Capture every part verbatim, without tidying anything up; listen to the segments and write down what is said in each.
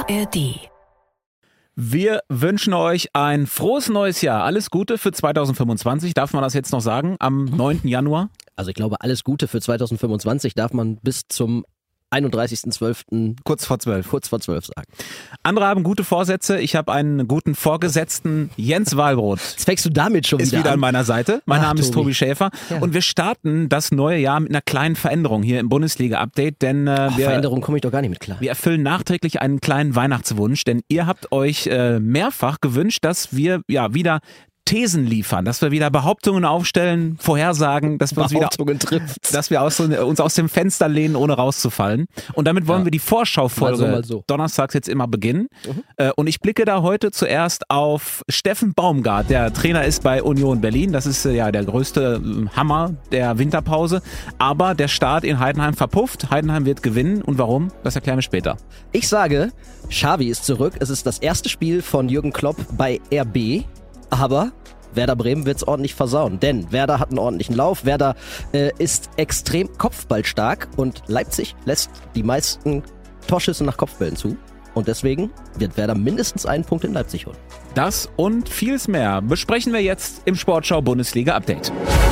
A R D. Wir wünschen euch ein frohes neues Jahr. Alles Gute für zweitausendfünfundzwanzig. Darf man das jetzt noch sagen? Am neunten Januar? Also ich glaube, alles Gute für zweitausendfünfundzwanzig darf man bis zum einunddreißigsten zwölften Kurz vor zwölf. Kurz vor zwölf sagen. Andere haben gute Vorsätze. Ich habe einen guten Vorgesetzten, Jens Wahlbrot. Jetzt fängst du damit schon Ist wieder wieder an. an meiner Seite. Mein Ach, Name ist Tobi. Tobi Schäfer. Ja. Und wir starten das neue Jahr mit einer kleinen Veränderung hier im Bundesliga-Update. Denn äh, Oh, wir, Veränderung komme ich doch gar nicht mit klar. wir erfüllen nachträglich einen kleinen Weihnachtswunsch. Denn ihr habt euch äh, mehrfach gewünscht, dass wir ja wieder Thesen liefern, dass wir wieder Behauptungen aufstellen, Vorhersagen, dass wir uns wieder, Behauptungen trifft. dass wir aus, uns aus dem Fenster lehnen, ohne rauszufallen. Und damit wollen Ja. wir die Vorschaufolge Mal so, mal so. donnerstags jetzt immer beginnen. Mhm. Äh, Und ich blicke da heute zuerst auf Steffen Baumgart, der Trainer ist bei Union Berlin. Das ist äh, ja der größte äh, Hammer der Winterpause. Aber der Start in Heidenheim verpufft. Heidenheim wird gewinnen. Und warum? Das erklären wir später. Ich sage, Xavi ist zurück. Es ist das erste Spiel von Jürgen Klopp bei R B. Aber Werder Bremen wird es ordentlich versauen, denn Werder hat einen ordentlichen Lauf, Werder äh, ist extrem kopfballstark und Leipzig lässt die meisten Torschüsse nach Kopfbällen zu. Und deswegen wird Werder mindestens einen Punkt in Leipzig holen. Das und vieles mehr besprechen wir jetzt im Sportschau Bundesliga Update.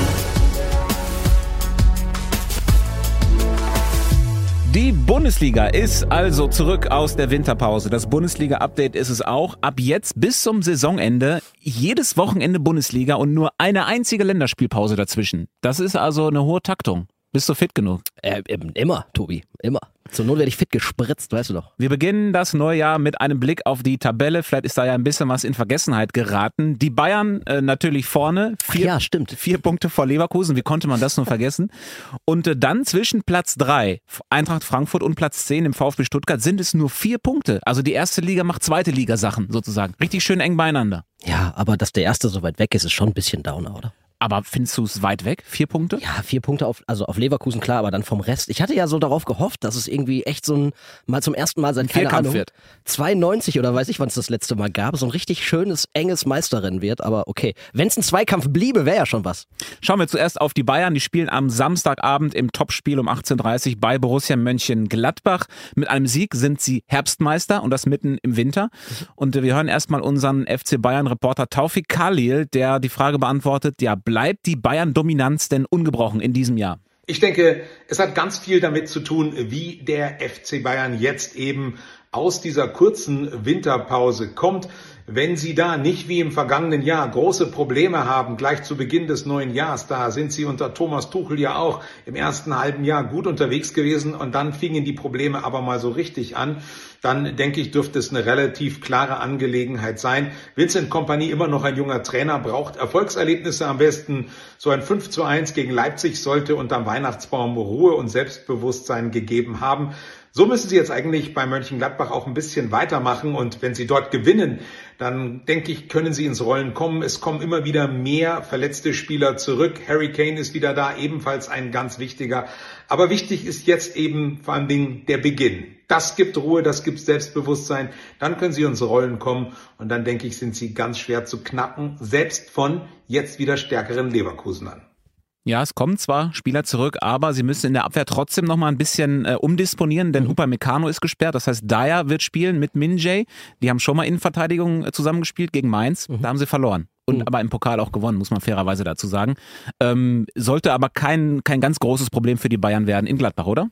Die Bundesliga ist also zurück aus der Winterpause. Das Bundesliga-Update ist es auch. Ab jetzt bis zum Saisonende jedes Wochenende Bundesliga und nur eine einzige Länderspielpause dazwischen. Das ist also eine hohe Taktung. Bist du fit genug? Äh, eben, immer, Tobi, immer. Zur Not werde ich fit gespritzt, weißt du doch. Wir beginnen das neue Jahr mit einem Blick auf die Tabelle. Vielleicht ist da ja ein bisschen was in Vergessenheit geraten. Die Bayern äh, natürlich vorne. Vier, Ach ja, stimmt. Vier Punkte vor Leverkusen. Wie konnte man das nur vergessen? Und äh, dann zwischen Platz drei, Eintracht Frankfurt, und Platz zehn im VfB Stuttgart sind es nur vier Punkte. Also die erste Liga macht zweite Liga Sachen sozusagen. Richtig schön eng beieinander. Ja, aber dass der Erste so weit weg ist, ist schon ein bisschen Downer, oder? Aber findest du es weit weg? Vier Punkte? Ja, vier Punkte auf, also auf Leverkusen, klar, aber dann vom Rest. Ich hatte ja so darauf gehofft, dass es irgendwie echt so ein, mal zum ersten Mal seit, keine Vierkampf Ahnung, wird. zweiundneunzig oder weiß ich, wann es das letzte Mal gab, so ein richtig schönes, enges Meisterrennen wird, aber okay. Wenn es ein Zweikampf bliebe, wäre ja schon was. Schauen wir zuerst auf die Bayern. Die spielen am Samstagabend im Topspiel um achtzehn Uhr dreißig bei Borussia Mönchengladbach. Mit einem Sieg sind sie Herbstmeister und das mitten im Winter. Und wir hören erstmal unseren F C Bayern-Reporter Taufik Khalil, der die Frage beantwortet, ja, bleibt die Bayern-Dominanz denn ungebrochen in diesem Jahr? Ich denke, es hat ganz viel damit zu tun, wie der F C Bayern jetzt eben aus dieser kurzen Winterpause kommt. Wenn Sie da nicht wie im vergangenen Jahr große Probleme haben, gleich zu Beginn des neuen Jahres, da sind Sie unter Thomas Tuchel ja auch im ersten halben Jahr gut unterwegs gewesen und dann fingen die Probleme aber mal so richtig an, dann denke ich, dürfte es eine relativ klare Angelegenheit sein. Vincent Kompany, immer noch ein junger Trainer, braucht Erfolgserlebnisse, am besten so ein fünf zu eins gegen Leipzig sollte unterm Weihnachtsbaum Ruhe und Selbstbewusstsein gegeben haben. So müssen Sie jetzt eigentlich bei Mönchengladbach auch ein bisschen weitermachen und wenn Sie dort gewinnen, dann denke ich, können Sie ins Rollen kommen. Es kommen immer wieder mehr verletzte Spieler zurück. Harry Kane ist wieder da, ebenfalls ein ganz wichtiger. Aber wichtig ist jetzt eben vor allen Dingen der Beginn. Das gibt Ruhe, das gibt Selbstbewusstsein. Dann können Sie ins Rollen kommen und dann denke ich, sind Sie ganz schwer zu knacken, selbst von jetzt wieder stärkeren Leverkusenern. Ja, es kommen zwar Spieler zurück, aber sie müssen in der Abwehr trotzdem noch mal ein bisschen äh, umdisponieren, denn mhm. Upamecano ist gesperrt. Das heißt, Dyer wird spielen mit Min-Jae. Die haben schon mal Innenverteidigung äh, zusammengespielt gegen Mainz. Mhm. Da haben sie verloren. Und mhm. aber im Pokal auch gewonnen, muss man fairerweise dazu sagen. Ähm, sollte aber kein, kein ganz großes Problem für die Bayern werden in Gladbach, oder?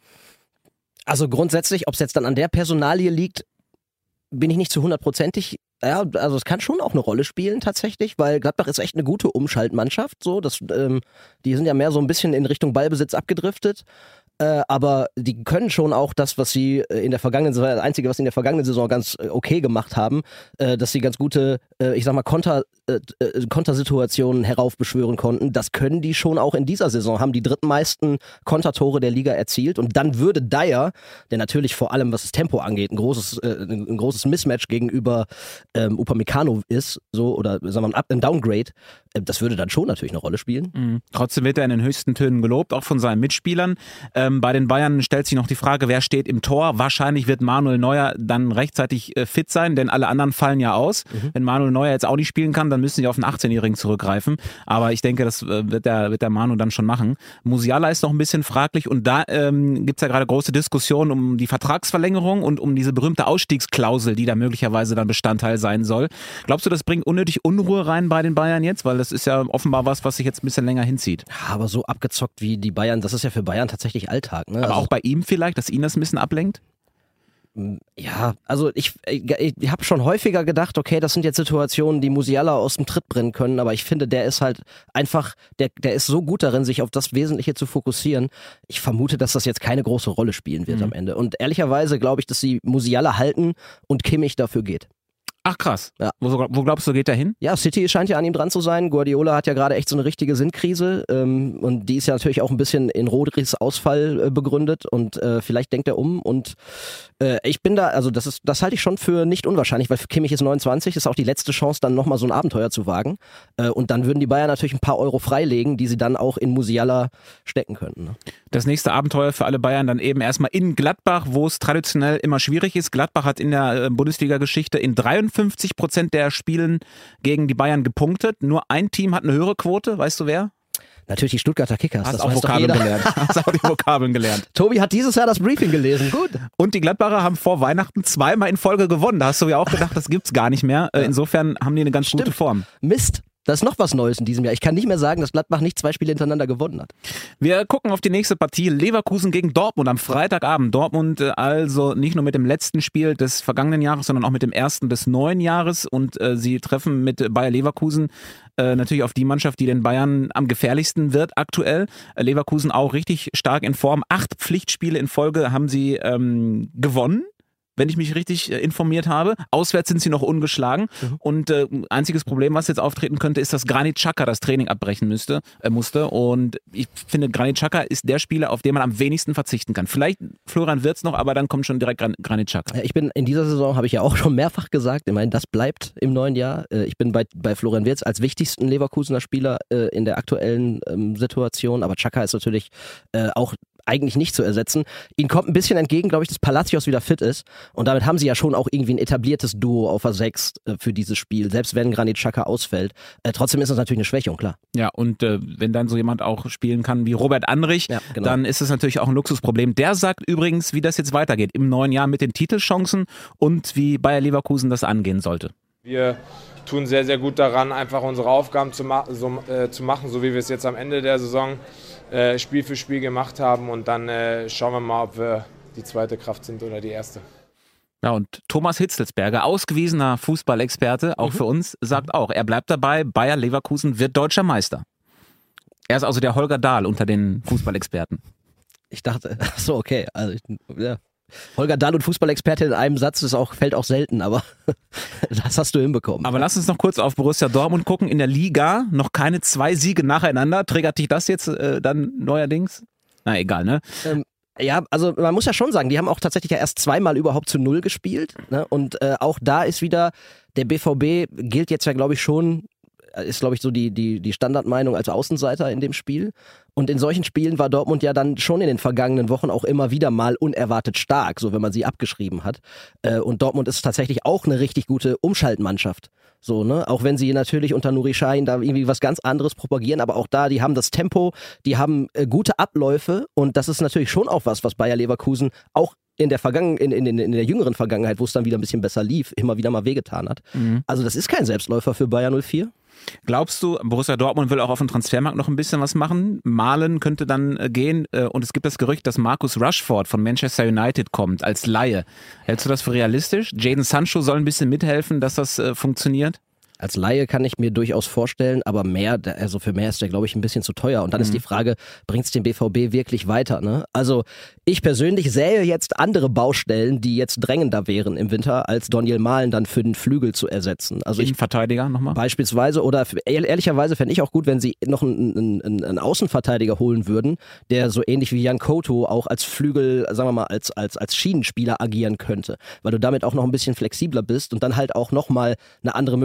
Also grundsätzlich, ob es jetzt dann an der Personalie liegt, bin ich nicht zu hundertprozentig. Ja, also es kann schon auch eine Rolle spielen tatsächlich, weil Gladbach ist echt eine gute Umschaltmannschaft. So, das, ähm, die sind ja mehr so ein bisschen in Richtung Ballbesitz abgedriftet. Äh, aber die können schon auch das, was sie in der vergangenen Saison, das Einzige, was sie in der vergangenen Saison ganz okay gemacht haben, äh, dass sie ganz gute, äh, ich sag mal, Konter, äh, Kontersituationen heraufbeschwören konnten. Das können die schon auch in dieser Saison, haben die drittmeisten Kontertore der Liga erzielt. Und dann würde Dyer, der natürlich vor allem, was das Tempo angeht, ein großes, äh, ein großes Mismatch gegenüber ähm, Upamecano ist, so, oder sagen wir mal, ein Downgrade, äh, das würde dann schon natürlich eine Rolle spielen. Mhm. Trotzdem wird er in den höchsten Tönen gelobt, auch von seinen Mitspielern. Ähm, bei den Bayern stellt sich noch die Frage, wer steht im Tor? Wahrscheinlich wird Manuel Neuer dann rechtzeitig äh, fit sein, denn alle anderen fallen ja aus. Mhm. Wenn Manuel Manuel Neuer jetzt auch nicht spielen kann, dann müssen sie auf einen achtzehnjährigen zurückgreifen. Aber ich denke, das wird der, wird der Manu dann schon machen. Musiala ist noch ein bisschen fraglich und da ähm, gibt es ja gerade große Diskussionen um die Vertragsverlängerung und um diese berühmte Ausstiegsklausel, die da möglicherweise dann Bestandteil sein soll. Glaubst du, das bringt unnötig Unruhe rein bei den Bayern jetzt? Weil das ist ja offenbar was, was sich jetzt ein bisschen länger hinzieht. Ja, aber so abgezockt wie die Bayern, das ist ja für Bayern tatsächlich Alltag. Ne? Aber also auch bei ihm vielleicht, dass ihn das ein bisschen ablenkt? Ja, also ich, ich, ich habe schon häufiger gedacht, okay, das sind jetzt Situationen, die Musiala aus dem Tritt bringen können, aber ich finde, der ist halt einfach, der, der ist so gut darin, sich auf das Wesentliche zu fokussieren. Ich vermute, dass das jetzt keine große Rolle spielen wird mhm. am Ende. Und ehrlicherweise glaube ich, dass sie Musiala halten und Kimmich dafür geht. Ach krass. Ja. Wo, wo glaubst du, geht der hin? Ja, City scheint ja an ihm dran zu sein. Guardiola hat ja gerade echt so eine richtige Sinnkrise ähm, und die ist ja natürlich auch ein bisschen in Rodris Ausfall äh, begründet und äh, vielleicht denkt er um und äh, ich bin da, also das ist, das halte ich schon für nicht unwahrscheinlich, weil Kimmich ist neunundzwanzig, ist auch die letzte Chance, dann nochmal so ein Abenteuer zu wagen äh, und dann würden die Bayern natürlich ein paar Euro freilegen, die sie dann auch in Musiala stecken könnten. Ne? Das nächste Abenteuer für alle Bayern dann eben erstmal in Gladbach, wo es traditionell immer schwierig ist. Gladbach hat in der äh, Bundesliga-Geschichte in dreiundfünfzig Prozent der Spielen gegen die Bayern gepunktet. Nur ein Team hat eine höhere Quote. Weißt du wer? Natürlich die Stuttgarter Kickers. Hast das auch weiß Vokabeln doch jeder. gelernt. Hast auch die Vokabeln gelernt. Tobi hat dieses Jahr das Briefing gelesen. Gut. Und die Gladbacher haben vor Weihnachten zweimal in Folge gewonnen. Da hast du ja auch gedacht, das gibt's gar nicht mehr. Ja. Insofern haben die eine ganz Stimmt. gute Form. Mist. Das ist noch was Neues in diesem Jahr. Ich kann nicht mehr sagen, dass Gladbach nicht zwei Spiele hintereinander gewonnen hat. Wir gucken auf die nächste Partie. Leverkusen gegen Dortmund am Freitagabend. Dortmund also nicht nur mit dem letzten Spiel des vergangenen Jahres, sondern auch mit dem ersten des neuen Jahres. Und äh, sie treffen mit Bayer Leverkusen äh, natürlich auf die Mannschaft, die den Bayern am gefährlichsten wird aktuell. Äh, Leverkusen auch richtig stark in Form. Acht Pflichtspiele in Folge haben sie ähm, gewonnen, wenn ich mich richtig äh, informiert habe. Auswärts sind sie noch ungeschlagen. Mhm. Und äh, einziges Problem, was jetzt auftreten könnte, ist, dass Granit Xhaka das Training abbrechen müsste, äh, musste. Und ich finde, Granit Xhaka ist der Spieler, auf den man am wenigsten verzichten kann. Vielleicht Florian Wirtz noch, aber dann kommt schon direkt Gran- Granit Xhaka. Ja, ich bin in dieser Saison, habe ich ja auch schon mehrfach gesagt, ich meine, das bleibt im neuen Jahr. Äh, ich bin bei, bei Florian Wirtz als wichtigsten Leverkusener Spieler äh, in der aktuellen ähm, Situation. Aber Xhaka ist natürlich äh, auch eigentlich nicht zu ersetzen. Ihnen kommt ein bisschen entgegen, glaube ich, dass Palacios wieder fit ist. Und damit haben sie ja schon auch irgendwie ein etabliertes Duo auf der sechs äh, für dieses Spiel, selbst wenn Granit Xhaka ausfällt. Äh, trotzdem ist das natürlich eine Schwächung, klar. Ja, und äh, wenn dann so jemand auch spielen kann wie Robert Andrich, ja, genau. dann ist es natürlich auch ein Luxusproblem. Der sagt übrigens, wie das jetzt weitergeht im neuen Jahr mit den Titelchancen und wie Bayer Leverkusen das angehen sollte. Wir tun sehr, sehr gut daran, einfach unsere Aufgaben zu, ma- so, äh, zu machen, so wie wir es jetzt am Ende der Saison äh, Spiel für Spiel gemacht haben. Und dann äh, schauen wir mal, ob wir die zweite Kraft sind oder die erste. Ja, und Thomas Hitzelsberger, ausgewiesener Fußballexperte, auch mhm. für uns, sagt auch, er bleibt dabei, Bayer Leverkusen wird deutscher Meister. Er ist also der Holger Dahl unter den Fußballexperten. Ich dachte, ach so, okay, also ich, ja. Holger Dahl und Fußballexperte in einem Satz ist auch, fällt auch selten, aber das hast du hinbekommen. Aber lass uns noch kurz auf Borussia Dortmund gucken. In der Liga noch keine zwei Siege nacheinander. Triggert dich das jetzt äh, dann neuerdings? Na egal, ne? Ähm, ja, also man muss ja schon sagen, die haben auch tatsächlich ja erst zweimal überhaupt zu Null gespielt. Ne? Und äh, auch da ist wieder, der B V B gilt jetzt ja, glaube ich, schon, ist, glaube ich, so die, die, die Standardmeinung als Außenseiter in dem Spiel. Und in solchen Spielen war Dortmund ja dann schon in den vergangenen Wochen auch immer wieder mal unerwartet stark, so wenn man sie abgeschrieben hat. Und Dortmund ist tatsächlich auch eine richtig gute Umschaltmannschaft. So, ne? Auch wenn sie natürlich unter Nuri Sahin da irgendwie was ganz anderes propagieren, aber auch da, die haben das Tempo, die haben äh, gute Abläufe und das ist natürlich schon auch was, was Bayer Leverkusen auch in der Vergangen- in, in, in der jüngeren Vergangenheit, wo es dann wieder ein bisschen besser lief, immer wieder mal wehgetan hat. Mhm. Also das ist kein Selbstläufer für Bayer null vier. Glaubst du, Borussia Dortmund will auch auf dem Transfermarkt noch ein bisschen was machen? Malen könnte dann äh, gehen äh, und es gibt das Gerücht, dass Marcus Rashford von Manchester United kommt als Laie. Hältst du das für realistisch? Jadon Sancho soll ein bisschen mithelfen, dass das äh, funktioniert? Als Laie kann ich mir durchaus vorstellen, aber mehr, also für mehr ist der, glaube ich, ein bisschen zu teuer. Und dann mhm. ist die Frage, bringt es den B V B wirklich weiter? Ne? Also ich persönlich sähe jetzt andere Baustellen, die jetzt drängender wären im Winter, als Daniel Malen dann für den Flügel zu ersetzen. Also ich Verteidiger nochmal? Beispielsweise, oder ehrlicherweise fände ich auch gut, wenn sie noch einen, einen, einen Außenverteidiger holen würden, der so ähnlich wie Jan Koto auch als Flügel, sagen wir mal, als, als, als Schienenspieler agieren könnte. Weil du damit auch noch ein bisschen flexibler bist und dann halt auch nochmal eine andere Möglichkeit hast,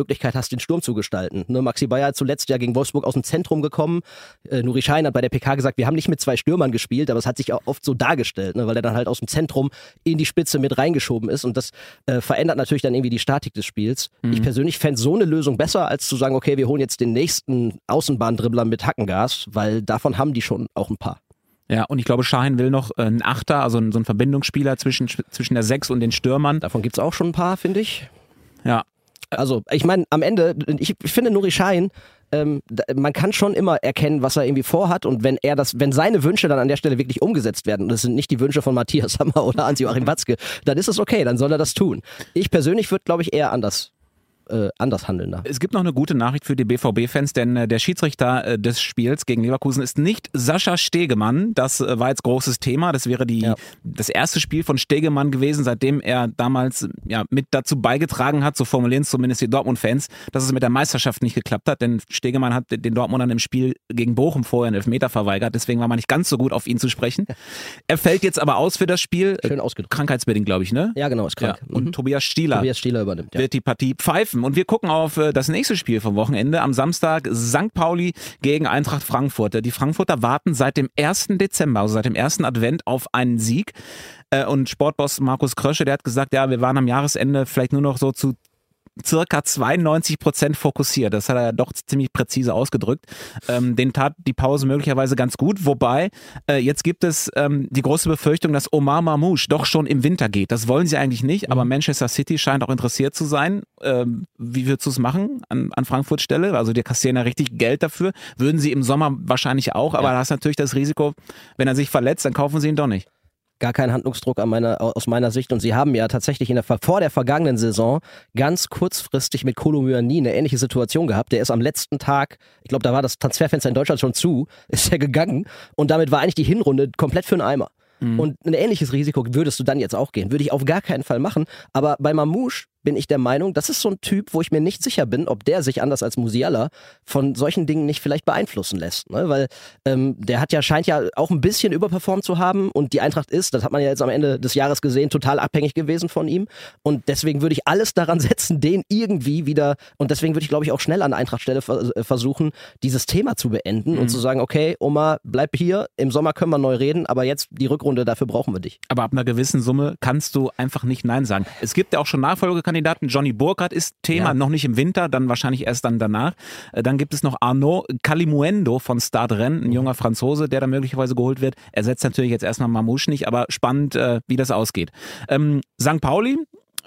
krass den Sturm zu gestalten. Ne, Maxi Bayer zuletzt ja gegen Wolfsburg aus dem Zentrum gekommen. Äh, Nuri Sahin hat bei der P K gesagt, wir haben nicht mit zwei Stürmern gespielt, aber es hat sich auch oft so dargestellt, ne, weil er dann halt aus dem Zentrum in die Spitze mit reingeschoben ist und das äh, verändert natürlich dann irgendwie die Statik des Spiels. Mhm. Ich persönlich fände so eine Lösung besser, als zu sagen, okay, wir holen jetzt den nächsten Außenbahndribbler mit Hackengas, weil davon haben die schon auch ein paar. Ja, und ich glaube, Sahin will noch einen Achter, also so einen Verbindungsspieler zwischen, zwischen der Sechs und den Stürmern. Davon gibt es auch schon ein paar, finde ich. Ja. Also, ich meine, am Ende, ich, ich finde Nuri Sahin, ähm, man kann schon immer erkennen, was er irgendwie vorhat und wenn er das, wenn seine Wünsche dann an der Stelle wirklich umgesetzt werden, und das sind nicht die Wünsche von Matthias Sammer oder Hans-Joachim Watzke, dann ist es okay, dann soll er das tun. Ich persönlich würde, glaube ich, eher anders Äh, anders handeln da. Es gibt noch eine gute Nachricht für die B V B-Fans, denn äh, der Schiedsrichter äh, des Spiels gegen Leverkusen ist nicht Sascha Stegemann. Das äh, war jetzt großes Thema. Das wäre die, ja. das erste Spiel von Stegemann gewesen, seitdem er damals ja, mit dazu beigetragen hat, so formulieren es zumindest die Dortmund-Fans, dass es mit der Meisterschaft nicht geklappt hat, denn Stegemann hat den Dortmundern im Spiel gegen Bochum vorher einen Elfmeter verweigert, deswegen war man nicht ganz so gut auf ihn zu sprechen. Er fällt jetzt aber aus für das Spiel. Schön ausgedrückt. Krankheitsbedingt, glaube ich, ne? Ja, genau, ist krank. Ja. Und mhm. Tobias Stieler, Tobias Stieler übernimmt, ja. wird die Partie pfeifen. Und wir gucken auf das nächste Spiel vom Wochenende. Am Samstag Sankt Pauli gegen Eintracht Frankfurt. Die Frankfurter warten seit dem ersten Dezember, also seit dem ersten Advent, auf einen Sieg. Und Sportboss Markus Krösche, der hat gesagt, ja, wir waren am Jahresende vielleicht nur noch so zu circa zweiundneunzig Prozent fokussiert. Das hat er doch ziemlich präzise ausgedrückt. Ähm, den tat die Pause möglicherweise ganz gut. Wobei, äh, jetzt gibt es ähm, die große Befürchtung, dass Omar Mamouche doch schon im Winter geht. Das wollen sie eigentlich nicht, aber Manchester City scheint auch interessiert zu sein. Ähm, wie würdest du es machen an, an Frankfurts Stelle? Also die kassieren ja richtig Geld dafür. Würden sie im Sommer wahrscheinlich auch, aber ja. Da hast natürlich das Risiko, wenn er sich verletzt, dann kaufen sie ihn doch nicht. Gar kein Handlungsdruck an meiner, aus meiner Sicht und sie haben ja tatsächlich in der, vor der vergangenen Saison ganz kurzfristig mit Kolo Muani eine ähnliche Situation gehabt. Der ist am letzten Tag, ich glaube, da war das Transferfenster in Deutschland schon zu, ist er gegangen und damit war eigentlich die Hinrunde komplett für den Eimer. Mhm. Und ein ähnliches Risiko würdest du dann jetzt auch gehen. Würde ich auf gar keinen Fall machen, aber bei Mamouche bin ich der Meinung, das ist so ein Typ, wo ich mir nicht sicher bin, ob der sich anders als Musiala von solchen Dingen nicht vielleicht beeinflussen lässt. Ne? Weil ähm, der hat ja, scheint ja auch ein bisschen überperformt zu haben und die Eintracht ist, das hat man ja jetzt am Ende des Jahres gesehen, total abhängig gewesen von ihm und deswegen würde ich alles daran setzen, den irgendwie wieder, und deswegen würde ich glaube ich auch schnell an der Eintrachtstelle versuchen, dieses Thema zu beenden mhm. und zu sagen, okay, Oma, bleib hier, im Sommer können wir neu reden, aber jetzt die Rückrunde, dafür brauchen wir dich. Aber ab einer gewissen Summe kannst du einfach nicht Nein sagen. Es gibt ja auch schon Nachfolgekandidaten. Johnny Burkhardt ist Thema, ja. noch nicht im Winter, dann wahrscheinlich erst dann danach. Dann gibt es noch Arnaud Kalimuendo von Stade Rennes, ein junger Franzose, der da möglicherweise geholt wird. Er setzt natürlich jetzt erstmal Mamouche nicht, aber spannend, äh, wie das ausgeht. Ähm, Sankt Pauli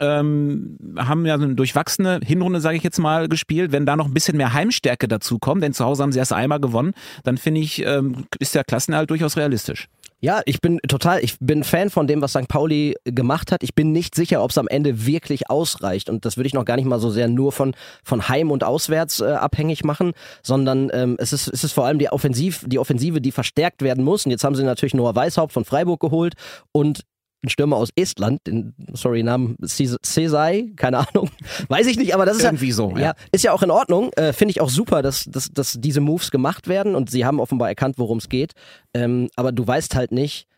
ähm, haben ja eine durchwachsene Hinrunde, sage ich jetzt mal, gespielt. Wenn da noch ein bisschen mehr Heimstärke dazu kommt, denn zu Hause haben sie erst einmal gewonnen, dann finde ich, ähm, ist der Klassenerhalt durchaus realistisch. Ja, ich bin total, ich bin Fan von dem, was Sankt Pauli gemacht hat. Ich bin nicht sicher, ob es am Ende wirklich ausreicht. Und das würde ich noch gar nicht mal so sehr nur von, von Heim und Auswärts äh, abhängig machen, sondern ähm, es ist, es ist vor allem die, Offensiv, die Offensive, die verstärkt werden muss. Und jetzt haben sie natürlich Noah Weishaupt von Freiburg geholt und ein Stürmer aus Estland, den, sorry, Namen Cesai, keine Ahnung, weiß ich nicht, aber das ist irgendwie ja, so, ja. ja, ist ja auch in Ordnung, äh, finde ich auch super, dass, dass, dass diese Moves gemacht werden und sie haben offenbar erkannt, worum es geht, ähm, aber du weißt halt nicht,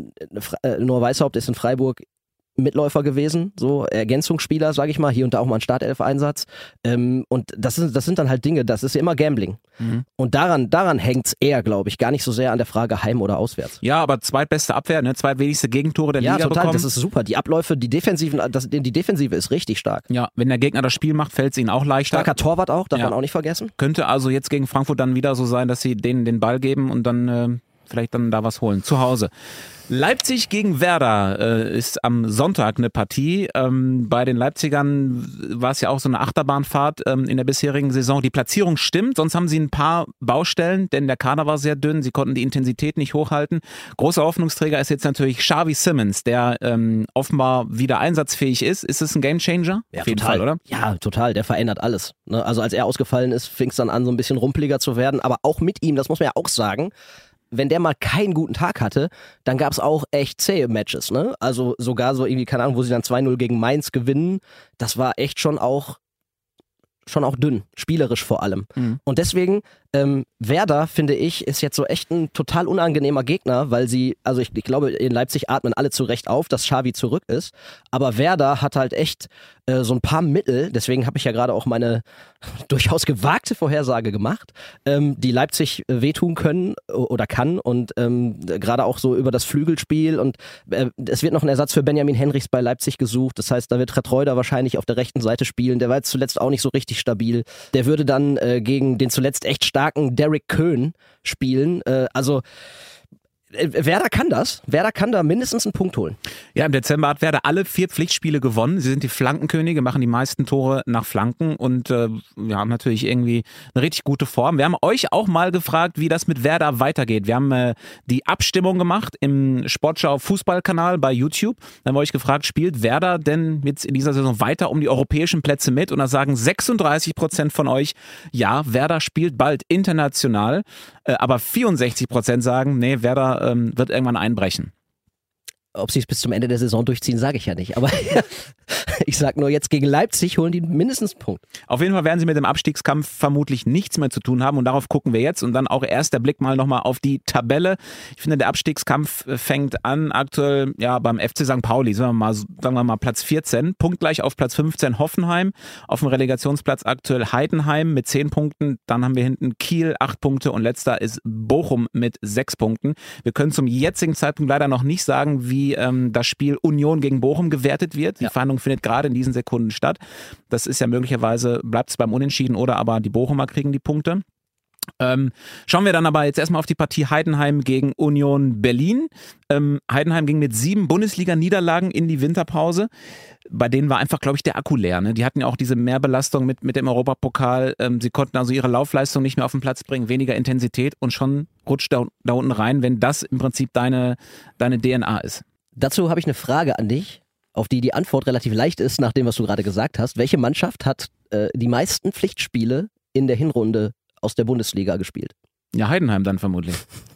äh, Noah Weishaupt ist in Freiburg Mitläufer gewesen, so Ergänzungsspieler, sage ich mal, hier und da auch mal ein Startelf-Einsatz. Ähm, und das sind, das sind dann halt Dinge, das ist ja immer Gambling. Mhm. Und daran, daran hängt es eher, glaube ich, gar nicht so sehr an der Frage Heim oder Auswärts. Ja, aber zweitbeste Abwehr, ne? Zweitwenigste Gegentore der ja, Liga total, bekommen. Das ist super. Die Abläufe, die Defensiven, das, die Defensive ist richtig stark. Ja, wenn der Gegner das Spiel macht, fällt es ihnen auch leichter. Starker Torwart auch, darf ja. man auch nicht vergessen. Könnte also jetzt gegen Frankfurt dann wieder so sein, dass sie denen den Ball geben und dann äh, vielleicht dann da was holen. Zu Hause. Leipzig gegen Werder äh, ist am Sonntag eine Partie. Ähm, bei den Leipzigern war es ja auch so eine Achterbahnfahrt ähm, in der bisherigen Saison. Die Platzierung stimmt, sonst haben sie ein paar Baustellen, denn der Kader war sehr dünn, sie konnten die Intensität nicht hochhalten. Großer Hoffnungsträger ist jetzt natürlich Xavi Simons, der ähm, offenbar wieder einsatzfähig ist. Ist es ein Gamechanger? Ja, auf jeden total. Fall, oder? Ja, total. Der verändert alles. Ne? Also als er ausgefallen ist, fing es dann an, so ein bisschen rumpeliger zu werden. Aber auch mit ihm, das muss man ja auch sagen, wenn der mal keinen guten Tag hatte, dann gab es auch echt zähe Matches, ne? Also sogar so irgendwie, keine Ahnung, wo sie dann zwei null gegen Mainz gewinnen, das war echt schon auch schon auch dünn, spielerisch vor allem. Mhm. Und deswegen Ähm, Werder, finde ich, ist jetzt so echt ein total unangenehmer Gegner, weil sie, also ich, ich glaube, in Leipzig atmen alle zu Recht auf, dass Xavi zurück ist. Aber Werder hat halt echt äh, so ein paar Mittel, deswegen habe ich ja gerade auch meine durchaus gewagte Vorhersage gemacht, ähm, die Leipzig äh, wehtun können oder kann und ähm, gerade auch so über das Flügelspiel und äh, es wird noch ein Ersatz für Benjamin Henrichs bei Leipzig gesucht. Das heißt, da wird Retreuder wahrscheinlich auf der rechten Seite spielen. Der war jetzt zuletzt auch nicht so richtig stabil. Der würde dann äh, gegen den zuletzt echt starken Derrick Köhn spielen. Äh, also Werder kann das. Werder kann da mindestens einen Punkt holen. Ja, im Dezember hat Werder alle vier Pflichtspiele gewonnen. Sie sind die Flankenkönige, machen die meisten Tore nach Flanken und äh, wir haben natürlich irgendwie eine richtig gute Form. Wir haben euch auch mal gefragt, wie das mit Werder weitergeht. Wir haben äh, die Abstimmung gemacht im Sportschau Fußballkanal bei YouTube. Dann haben wir euch gefragt, spielt Werder denn jetzt in dieser Saison weiter um die europäischen Plätze mit? Und da sagen sechsunddreißig Prozent von euch, ja, Werder spielt bald international. Äh, aber vierundsechzig Prozent sagen, nee, Werder ähm, wird irgendwann einbrechen. Ob sie es bis zum Ende der Saison durchziehen, sage ich ja nicht. Aber ich sage nur, jetzt gegen Leipzig holen die mindestens einen Punkt. Auf jeden Fall werden sie mit dem Abstiegskampf vermutlich nichts mehr zu tun haben und darauf gucken wir jetzt und dann auch erst der Blick mal nochmal auf die Tabelle. Ich finde, der Abstiegskampf fängt an aktuell ja beim F C Sankt Pauli, sagen wir mal, sagen wir mal Platz vierzehn, punktgleich auf Platz fünfzehn Hoffenheim, auf dem Relegationsplatz aktuell Heidenheim mit zehn Punkten, dann haben wir hinten Kiel acht Punkte und letzter ist Bochum mit sechs Punkten. Wir können zum jetzigen Zeitpunkt leider noch nicht sagen, wie wie ähm, das Spiel Union gegen Bochum gewertet wird. Die ja. Verhandlung findet gerade in diesen Sekunden statt. Das ist ja möglicherweise, bleibt es beim Unentschieden oder aber die Bochumer kriegen die Punkte. Ähm, schauen wir dann aber jetzt erstmal auf die Partie Heidenheim gegen Union Berlin. Ähm, Heidenheim ging mit sieben Bundesliga-Niederlagen in die Winterpause. Bei denen war einfach, glaube ich, der Akku leer. Ne? Die hatten ja auch diese Mehrbelastung mit, mit dem Europapokal. Ähm, sie konnten also ihre Laufleistung nicht mehr auf den Platz bringen, weniger Intensität und schon rutscht da, da unten rein, wenn das im Prinzip deine, deine D N A ist. Dazu habe ich eine Frage an dich, auf die die Antwort relativ leicht ist, nach dem, was du gerade gesagt hast. Welche Mannschaft hat äh, die meisten Pflichtspiele in der Hinrunde aus der Bundesliga gespielt? Ja, Heidenheim dann vermutlich.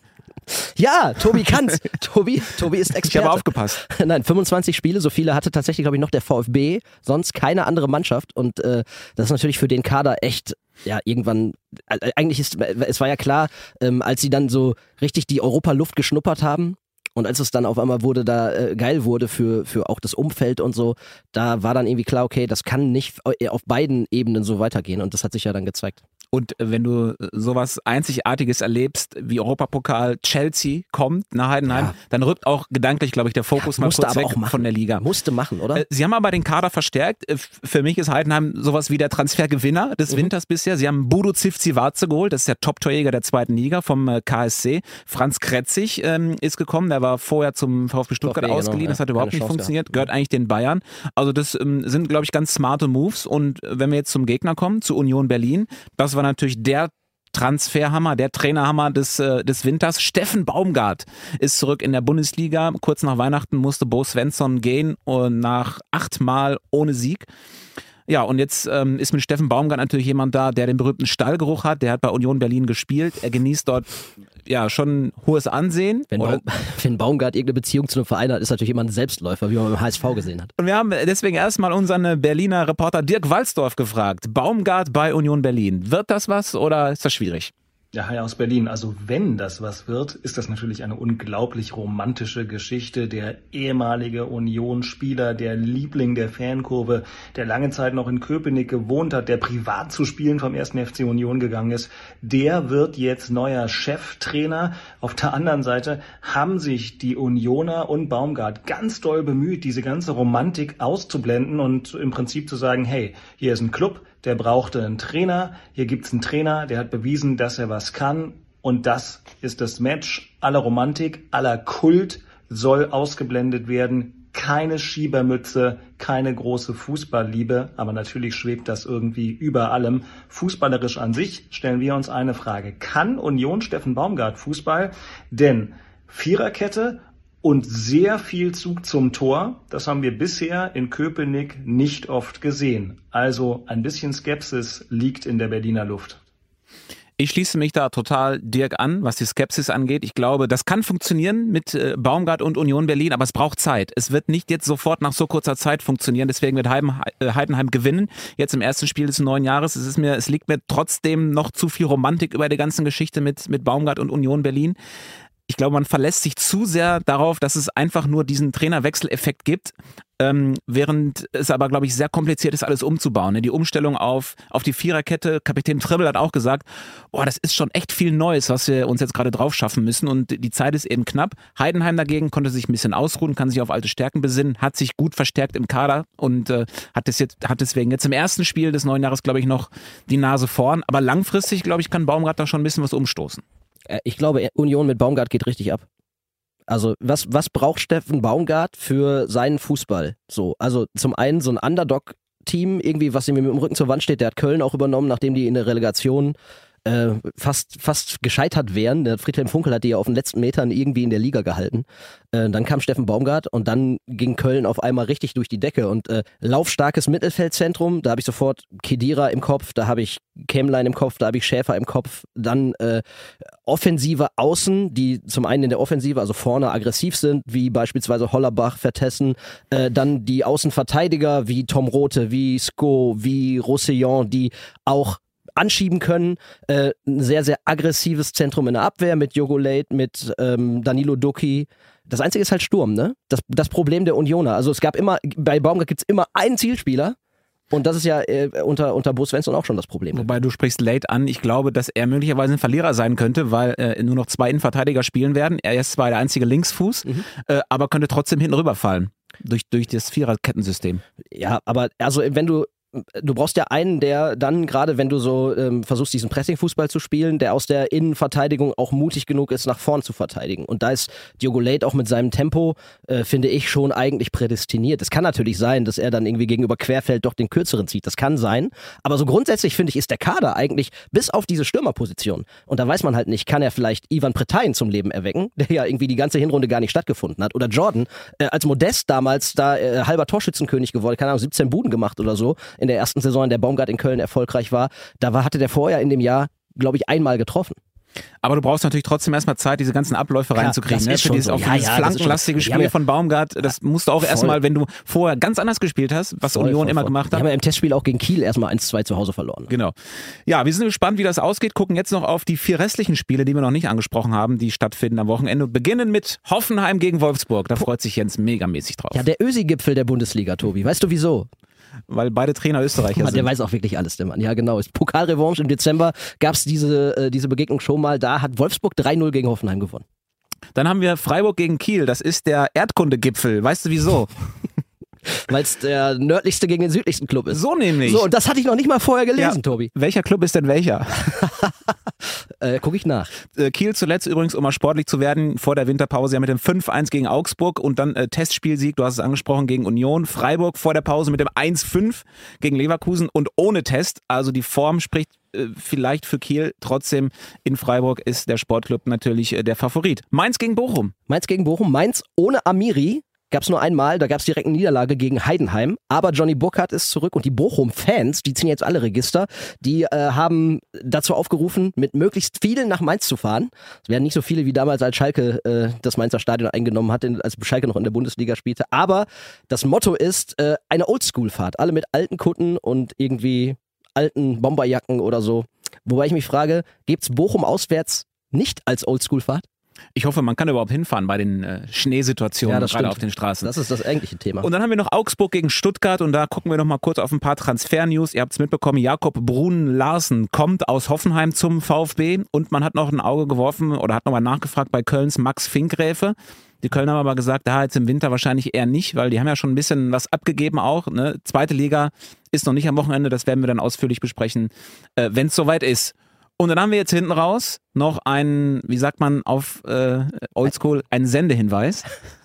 Ja, Tobi kann's. Tobi, Tobi ist Experte. Ich habe aufgepasst. Nein, fünfundzwanzig Spiele, so viele hatte tatsächlich, glaube ich, noch der VfB, sonst keine andere Mannschaft. Und äh, das ist natürlich für den Kader echt, ja, irgendwann, äh, eigentlich ist, es war ja klar, ähm, als sie dann so richtig die Europaluft geschnuppert haben, und als es dann auf einmal wurde, da äh, geil wurde für, für auch das Umfeld und so, da war dann irgendwie klar, okay, das kann nicht auf beiden Ebenen so weitergehen und das hat sich ja dann gezeigt. Und wenn du sowas Einzigartiges erlebst, wie Europapokal Chelsea kommt nach Heidenheim, ja. dann rückt auch gedanklich, glaube ich, der Fokus ja, mal kurz weg von der Liga. Musste machen, oder? Sie haben aber den Kader verstärkt. Für mich ist Heidenheim sowas wie der Transfergewinner des mhm. Winters bisher. Sie haben Budo Zivcivace geholt, das ist der Top-Torjäger der zweiten Liga vom K S C. Franz Kretzig ähm, ist gekommen, der war vorher zum VfB Stuttgart VfB, ausgeliehen, genau, das hat ja, überhaupt nicht funktioniert, gehabt. Gehört eigentlich den Bayern. Also das ähm, sind, glaube ich, ganz smarte Moves und wenn wir jetzt zum Gegner kommen, zu Union Berlin, das war natürlich der Transferhammer, der Trainerhammer des, äh, des Winters. Steffen Baumgart ist zurück in der Bundesliga. Kurz nach Weihnachten musste Bo Svensson gehen und nach achtmal ohne Sieg. Ja, und jetzt ähm, ist mit Steffen Baumgart natürlich jemand da, der den berühmten Stallgeruch hat. Der hat bei Union Berlin gespielt. Er genießt dort ja schon hohes Ansehen. Wenn, Baum, wenn Baumgart irgendeine Beziehung zu einem Verein hat, ist natürlich immer ein Selbstläufer, wie man beim H S V gesehen hat. Und wir haben deswegen erstmal unseren Berliner Reporter Dirk Walsdorf gefragt. Baumgart bei Union Berlin. Wird das was oder ist das schwierig? Ja, hi aus Berlin. Also wenn das was wird, ist das natürlich eine unglaublich romantische Geschichte. Der ehemalige Union-Spieler, der Liebling der Fankurve, der lange Zeit noch in Köpenick gewohnt hat, der privat zu Spielen vom ersten F C Union gegangen ist, der wird jetzt neuer Cheftrainer. Auf der anderen Seite haben sich die Unioner und Baumgart ganz doll bemüht, diese ganze Romantik auszublenden und im Prinzip zu sagen, hey, hier ist ein Club, der brauchte einen Trainer, hier gibt's einen Trainer, der hat bewiesen, dass er was kann und das ist das Match. Aller Romantik, aller Kult soll ausgeblendet werden. Keine Schiebermütze, keine große Fußballliebe, aber natürlich schwebt das irgendwie über allem. Fußballerisch an sich stellen wir uns eine Frage. Kann Union Steffen Baumgart Fußball? Denn Viererkette und sehr viel Zug zum Tor, das haben wir bisher in Köpenick nicht oft gesehen. Also ein bisschen Skepsis liegt in der Berliner Luft. Ich schließe mich da total Dirk an, was die Skepsis angeht. Ich glaube, das kann funktionieren mit äh, Baumgart und Union Berlin, aber es braucht Zeit. Es wird nicht jetzt sofort nach so kurzer Zeit funktionieren, deswegen wird Heim, äh, Heidenheim gewinnen. Jetzt im ersten Spiel des neuen Jahres. Es ist mir, es liegt mir trotzdem noch zu viel Romantik über die ganze Geschichte mit, mit Baumgart und Union Berlin. Ich glaube, man verlässt sich zu sehr darauf, dass es einfach nur diesen Trainerwechseleffekt gibt, ähm, während es aber, glaube ich, sehr kompliziert ist, alles umzubauen. Ne? Die Umstellung auf, auf die Viererkette, Kapitän Tribbel hat auch gesagt, oh, das ist schon echt viel Neues, was wir uns jetzt gerade drauf schaffen müssen und die Zeit ist eben knapp. Heidenheim dagegen konnte sich ein bisschen ausruhen, kann sich auf alte Stärken besinnen, hat sich gut verstärkt im Kader und äh, hat, das jetzt, hat deswegen jetzt im ersten Spiel des neuen Jahres, glaube ich, noch die Nase vorn. Aber langfristig, glaube ich, kann Baumgart da schon ein bisschen was umstoßen. Ich glaube, Union mit Baumgart geht richtig ab. Also was, was braucht Steffen Baumgart für seinen Fußball? So, also zum einen so ein Underdog-Team, irgendwie, was ihm mit dem Rücken zur Wand steht, der hat Köln auch übernommen, nachdem die in der Relegation äh, fast, fast gescheitert wären. Der Friedhelm Funkel hat die ja auf den letzten Metern irgendwie in der Liga gehalten. Äh, dann kam Steffen Baumgart und dann ging Köln auf einmal richtig durch die Decke. Und äh, laufstarkes Mittelfeldzentrum, da habe ich sofort Khedira im Kopf, da habe ich Kämlein im Kopf, da habe ich Schäfer im Kopf. Dann äh, offensive Außen, die zum einen in der Offensive, also vorne aggressiv sind, wie beispielsweise Hollerbach, Vertessen. Äh, dann die Außenverteidiger wie Tom Rothe, wie Sko, wie Roussillon, die auch anschieben können. Äh, ein sehr, sehr aggressives Zentrum in der Abwehr mit Jogolate, mit ähm, Danilo Ducki. Das Einzige ist halt Sturm, ne? Das, das Problem der Unioner. Also es gab immer, bei Baumgart gibt es immer einen Zielspieler. Und das ist ja äh, unter, unter Bo Svensson auch schon das Problem. Wobei du sprichst Late an. Ich glaube, dass er möglicherweise ein Verlierer sein könnte, weil äh, nur noch zwei Innenverteidiger spielen werden. Er ist zwar der einzige Linksfuß, mhm. äh, aber könnte trotzdem hinten rüberfallen. Durch, durch das Viererkettensystem. Ja, aber also wenn du Du brauchst ja einen, der dann, gerade wenn du so ähm, versuchst, diesen Pressing-Fußball zu spielen, der aus der Innenverteidigung auch mutig genug ist, nach vorn zu verteidigen. Und da ist Diogo Leite auch mit seinem Tempo, äh, finde ich, schon eigentlich prädestiniert. Es kann natürlich sein, dass er dann irgendwie gegenüber Querfeld doch den kürzeren zieht. Das kann sein. Aber so grundsätzlich, finde ich, ist der Kader eigentlich bis auf diese Stürmerposition. Und da weiß man halt nicht, kann er vielleicht Ivan Pretain zum Leben erwecken, der ja irgendwie die ganze Hinrunde gar nicht stattgefunden hat. Oder Jordan, äh, als Modest damals da äh, halber Torschützenkönig geworden, keine Ahnung, siebzehn Buden gemacht oder so, in der ersten Saison, in der Baumgart in Köln erfolgreich war, da war, hatte der vorher in dem Jahr, glaube ich, einmal getroffen. Aber du brauchst natürlich trotzdem erstmal Zeit, diese ganzen Abläufe ja, reinzukriegen. Ne? Für dieses, so. auch für ja, dieses ja, flankenlastige Spiel ja, von Baumgart, das musst du auch erstmal, wenn du vorher ganz anders gespielt hast, was voll, Union voll, immer voll. gemacht hat. Wir haben ja im Testspiel auch gegen Kiel erstmal eins zwei zu Hause verloren. Genau. Ja, wir sind gespannt, wie das ausgeht, gucken jetzt noch auf die vier restlichen Spiele, die wir noch nicht angesprochen haben, die stattfinden am Wochenende. Beginnen mit Hoffenheim gegen Wolfsburg. Da freut sich Jens megamäßig drauf. Ja, der Ösi-Gipfel der Bundesliga, Tobi. Weißt du wieso? Weil beide Trainer Österreicher Mann, sind. Der weiß auch wirklich alles, der Mann. Ja, genau. Pokalrevanche im Dezember gab es diese, äh, diese Begegnung schon mal. Da hat Wolfsburg drei null gegen Hoffenheim gewonnen. Dann haben wir Freiburg gegen Kiel. Das ist der Erdkundegipfel. Weißt du wieso? Weil es der nördlichste gegen den südlichsten Club ist. So nämlich. So, und das hatte ich noch nicht mal vorher gelesen, ja. Tobi. Welcher Club ist denn welcher? äh, guck ich nach. Kiel zuletzt übrigens, um mal sportlich zu werden, vor der Winterpause ja mit dem fünf eins gegen Augsburg und dann äh, Testspielsieg, du hast es angesprochen, gegen Union. Freiburg vor der Pause mit dem eins fünf gegen Leverkusen und ohne Test. Also die Form spricht äh, vielleicht für Kiel. Trotzdem in Freiburg ist der Sportclub natürlich äh, der Favorit. Mainz gegen Bochum. Mainz gegen Bochum. Mainz ohne Amiri. Gab es nur einmal, da gab es direkt eine Niederlage gegen Heidenheim, aber Johnny Burkhardt ist zurück und die Bochum-Fans, die ziehen jetzt alle Register, die äh, haben dazu aufgerufen, mit möglichst vielen nach Mainz zu fahren. Es werden nicht so viele wie damals, als Schalke äh, das Mainzer Stadion eingenommen hat, als Schalke noch in der Bundesliga spielte, aber das Motto ist äh, eine Oldschool-Fahrt, alle mit alten Kutten und irgendwie alten Bomberjacken oder so. Wobei ich mich frage, gibt's Bochum auswärts nicht als Oldschool-Fahrt? Ich hoffe, man kann überhaupt hinfahren bei den äh, Schneesituationen, ja, gerade auf den Straßen. Das ist das eigentliche Thema. Und dann haben wir noch Augsburg gegen Stuttgart und da gucken wir noch mal kurz auf ein paar Transfer-News. Ihr habt es mitbekommen, Jakob Brun-Larsen kommt aus Hoffenheim zum VfB und man hat noch ein Auge geworfen oder hat nochmal nachgefragt bei Kölns Max Finkgräfe. Die Kölner haben aber gesagt, da jetzt im Winter wahrscheinlich eher nicht, weil die haben ja schon ein bisschen was abgegeben auch. Ne? Zweite Liga ist noch nicht am Wochenende, das werden wir dann ausführlich besprechen, äh, wenn es soweit ist. Und dann haben wir jetzt hinten raus noch einen, wie sagt man auf äh, Oldschool, einen Sendehinweis.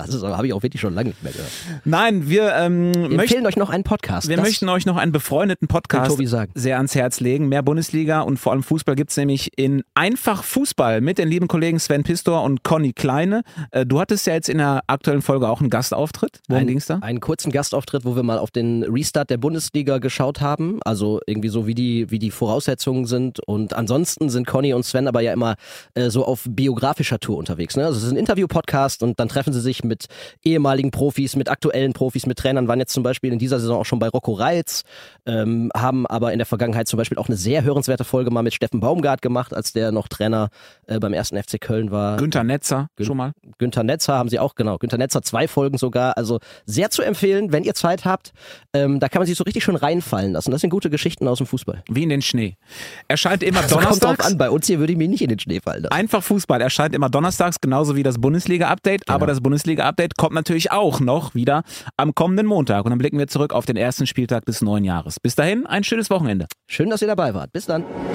Das habe ich auch wirklich schon lange nicht mehr gehört. Nein, wir, ähm, wir möchten empfehlen euch noch einen Podcast. Wir das möchten euch noch einen befreundeten Podcast sehr ans Herz legen. Mehr Bundesliga und vor allem Fußball gibt es nämlich in Einfach Fußball mit den lieben Kollegen Sven Pistor und Conny Kleine. Du hattest ja jetzt in der aktuellen Folge auch einen Gastauftritt. Worum ging es da? Einen kurzen Gastauftritt, wo wir mal auf den Restart der Bundesliga geschaut haben. Also irgendwie so, wie die, wie die Voraussetzungen sind. Und ansonsten sind Conny und Sven aber ja immer äh, so auf biografischer Tour unterwegs. Ne? Also es ist ein Interview-Podcast und dann treffen sie sich mit ehemaligen Profis, mit aktuellen Profis, mit Trainern. Waren jetzt zum Beispiel in dieser Saison auch schon bei Rocco Reitz, ähm, haben aber in der Vergangenheit zum Beispiel auch eine sehr hörenswerte Folge mal mit Steffen Baumgart gemacht, als der noch Trainer äh, beim ersten F C Köln war. Günther Netzer Gün- schon mal. Günther Netzer haben sie auch, genau. Günther Netzer, zwei Folgen sogar. Also sehr zu empfehlen, wenn ihr Zeit habt. Ähm, da kann man sich so richtig schön reinfallen lassen. Das sind gute Geschichten aus dem Fußball. Wie in den Schnee. Erscheint immer das donnerstags. Kommt drauf an, bei uns hier würde ich mich nicht in den Schnee fallen lassen. Einfach Fußball erscheint immer donnerstags, genauso wie das Bundesliga-Update. Genau. Aber das Bundesliga-Update kommt natürlich auch noch wieder am kommenden Montag. Und dann blicken wir zurück auf den ersten Spieltag des neuen Jahres. Bis dahin, ein schönes Wochenende. Schön, dass ihr dabei wart. Bis dann.